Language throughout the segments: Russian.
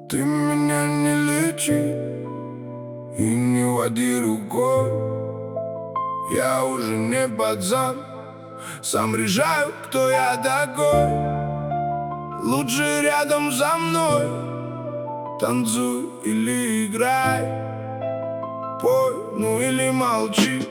Ты меня не лечи и не води рукой. Я уже не пацан, сам решаю, кто я такой. Лучше рядом со мной танцуй или играй, пой, ну или молчи,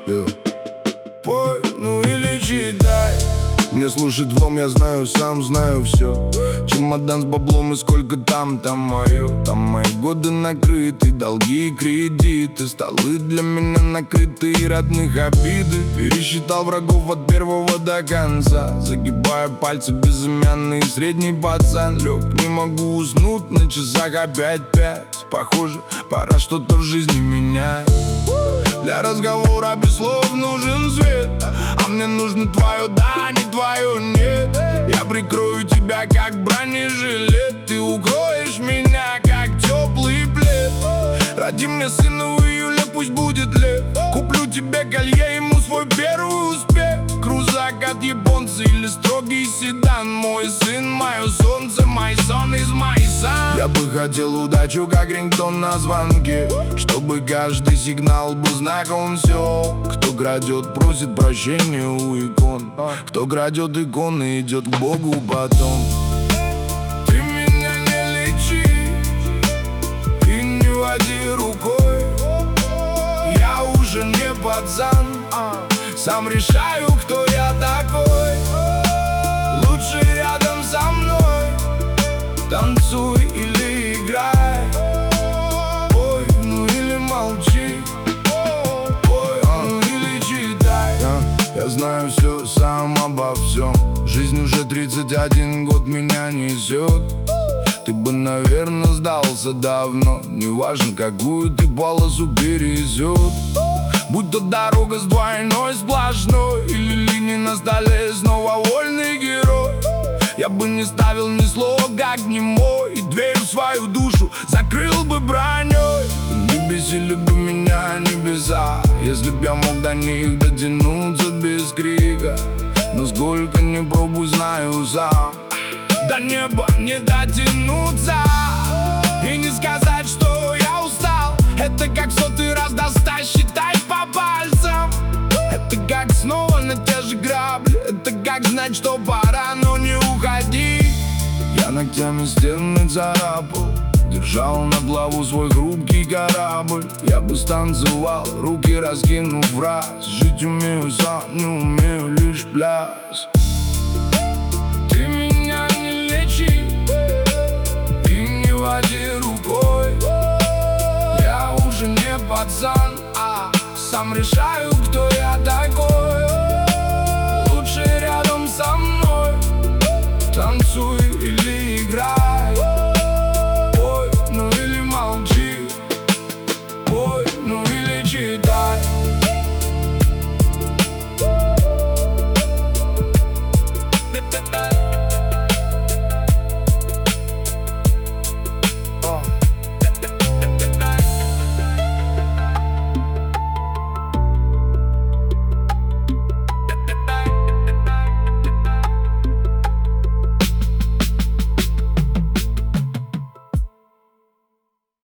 пой, ну или читай. Мне слушать влом, я знаю, сам знаю все. Чемодан с баблом и сколько там мое. Там мои годы накрыты, долги и кредиты. Столы для меня накрыты и родных обиды. Пересчитал врагов от первого до конца, загибая пальцы безымянный средний пацан. Лег, не могу уснуть, на часах опять 5. Похоже, пора что-то в жизни менять. Для разговора без слов нужен свет, а мне нужно твое да, не твое нет. Я прикрою тебя как бронежилет, ты укроешь меня как теплый плед. Роди мне сына в июле, пусть будет лет. Куплю тебе колье, ему свой первый успех. Крузак от японца или строгий седан. Мой сын, мое солнце, мой сон из моей сан. Я бы хотел удачу, как рингтон на звонке, чтобы каждый сигнал был знаком. Все, кто крадет, просит прощения у икон. Кто крадет иконы, идет к Богу потом. Ты меня не лечи и не води рукой. Я уже не пацан, сам решаю, кто я такой. Лучше рядом со мной танцуй или играй, пой, ну или молчи, пой, ну или читай. Я знаю все сам обо всем. Жизнь уже 31 год меня несет. Ты бы, наверное, сдался давно. Неважно, какую ты полосу перейдет. Будь то дорога с двойной сплошной или линии на столе, снова вольный герой. Я бы не ставил ни слова, как не мой, и дверь в свою душу закрыл бы броней. Не бесили бы меня небеса, если б я мог до них дотянуться без крика. Но сколько не пробуй, знаю сам, до неба не дотянуться. И не сказать, что я устал. Это как сотый раз достать, считай по пальцам. Это как снова на те же грабли. Это как знать, что пора, но не уходи. Я ногтями стены царапал, держал на плаву свой хрупкий корабль. Я бы станцевал, руки раскинув в раз. Жить умею сам, не умею лишь пляс. Ты меня не лечи и не води рукой. Я уже не пацан, сам решаю,